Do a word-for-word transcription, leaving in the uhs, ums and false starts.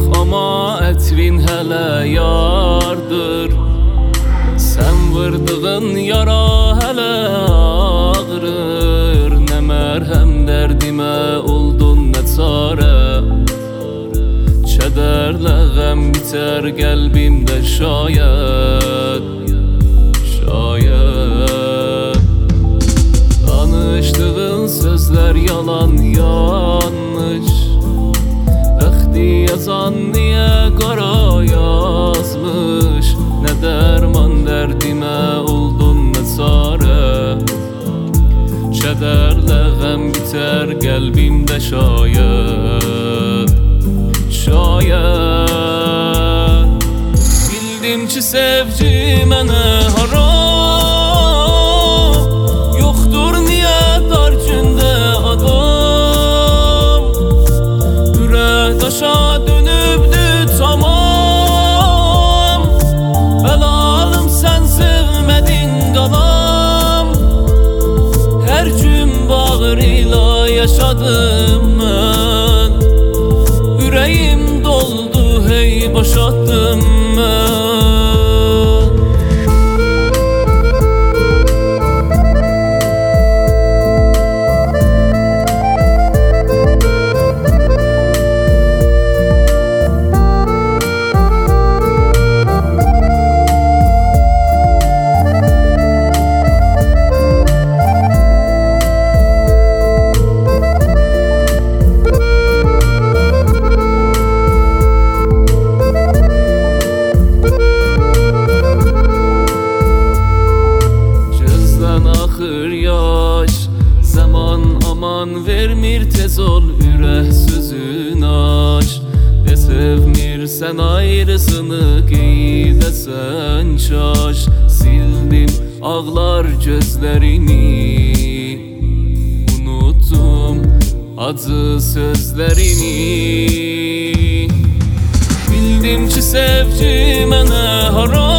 ama etrin hele yardır. Sen vırdığın yara hele ağrır. Ne merhem derdime oldun ne çare. Kederle gəm biter qəlbimdə şayet, şayet. Danışdığın sözler yalan yanlış. Bəxti yazan niye qara yazmış. Ne derman dərdimə oldun ne çare. Kederle gəm biter qəlbimdə şayet, şayet. Bildim ki sevgi mənə haram. Yoktur niye dar gündə adam. Ürək daşa dönübdü tamam. Bəlalım sən sevmədin qalam. Hər gün bağrıyla yaşadım mən. Yüreğim doldu hey boşalttım ben. Zaman aman vermir tez ol ürək sözün aç. De sevmirsən ayrısını qeydəsən çaş. Sildim ağlar gözlərini, unuttum acı sözlərini. Bildim ki sevgi mənə haram.